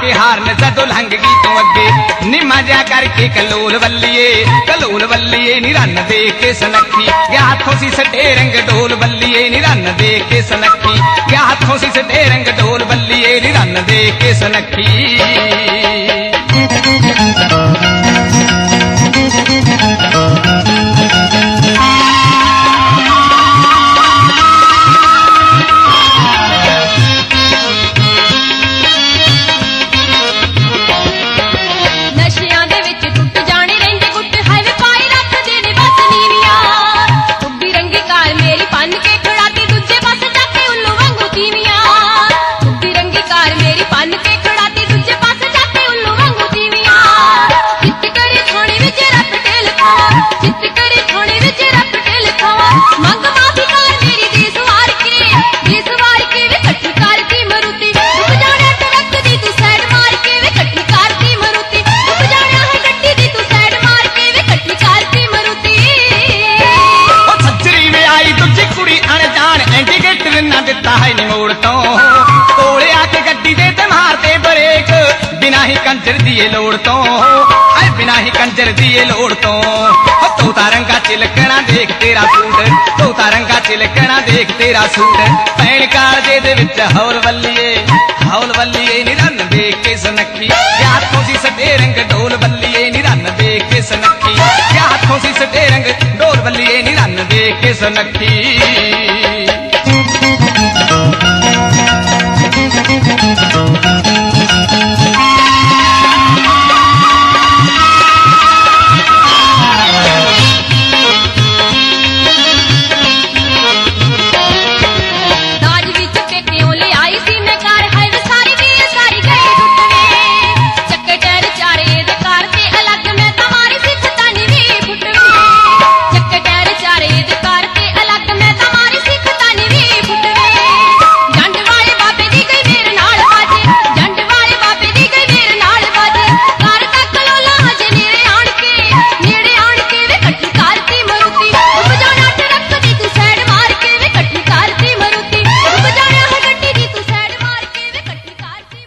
के हारन जदों लंघ गई तू अगे निम्मा जा करके कलोल बल्लीए नी रन दे के सनखी क्या हाथों सी सटे रंग डोल बल्लीए नी रन दे के सनखी क्या हाथों सी सटे रंग डोल बल्लीए नी रन दे के सनखी। कंजर दिए लोड़ तो आए बिना ही कंजर दिए लोड़ तो तोता रंगा चिलकना देख तेरा सूट तोता रंगा चिलकना देख तेरा सूट पैन कालजे दे विच हौल बल्लीए नी रन देख के सनखी क्या हाथों सी सटे रंग डोल बल्लीए नी रन देख के सनखी क्या हाथों सी सटे रंग डोल बल्लीए नी रन देख के सनखी।